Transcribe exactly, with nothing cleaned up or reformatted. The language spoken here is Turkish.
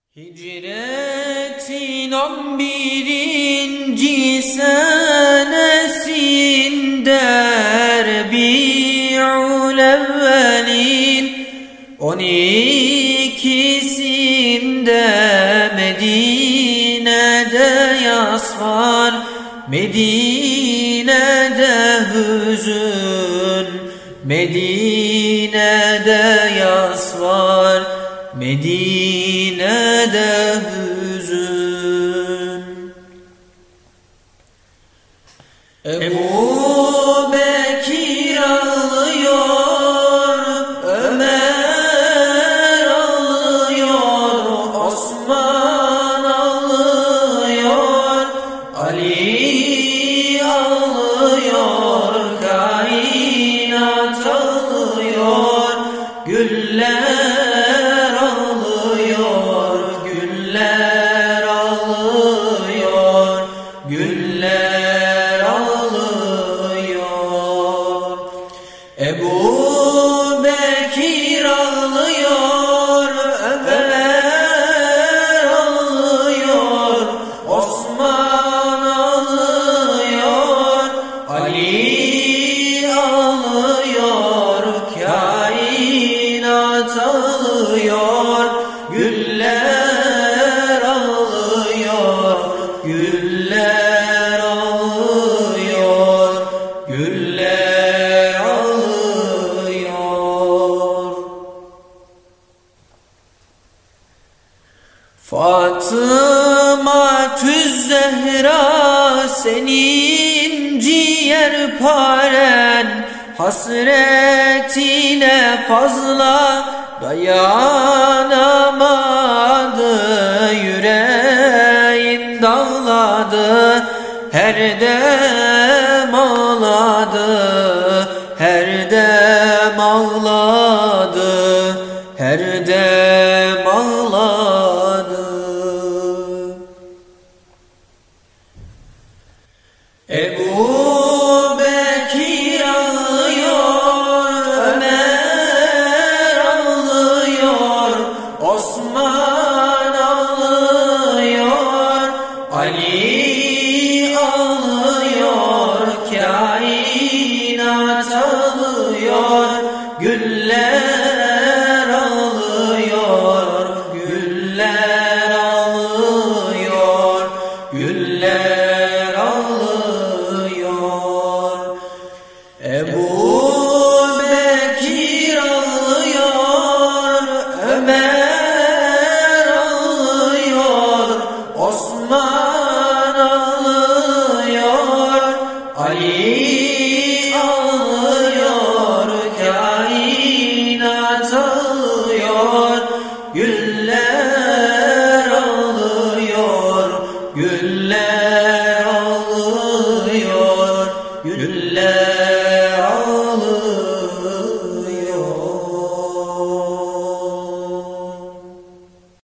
Hicretin on birinci senesinde Erbi'ül evvelin on ikisinde Medine'de yas var, Medine'de hüzün, Medine'de yas var, Medine'de hüzün. Ebu Bekir ağlıyor, Ömer ağlıyor, Osman ağlıyor, Ali ağlıyor, kainat ağlıyor, güller ağlıyor, güller ağlıyor, güller ağlıyor. Ebu Bekir ağlıyor, Ömer ağlıyor, Osman ağlıyor, Ali ağlıyor, kainat ağlıyor, güller ağlıyor, güller ağlıyor, güller ağlıyor. Fatıma Tüzzehra senin ciğerparen, hasretine fazla dayanamadı, yüreğin dağladı, her dem ağladı, her dem ağladı, her dem ağladı. Ebu Bekir ağlıyor, Ömer ağlıyor, Osman ağlıyor, Ali ağlıyor, kainat ağlıyor, güller ağlıyor, güller ağlıyor, güller ağlıyor. Ebu Bekir ağlıyor, Ömer ağlıyor, Osman ağlıyor, Ali ağlıyor, kainat ağlıyor, güller ağlıyor, güller ağlıyor, güller